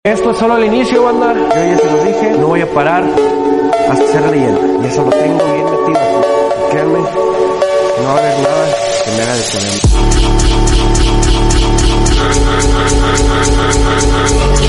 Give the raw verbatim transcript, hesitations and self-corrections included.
Esto es solo el inicio, banda. Yo ya se los dije, no voy a parar hasta ser leyenda. Y eso lo tengo bien metido. Y créanme, no va a haber nada que me haga detenerme.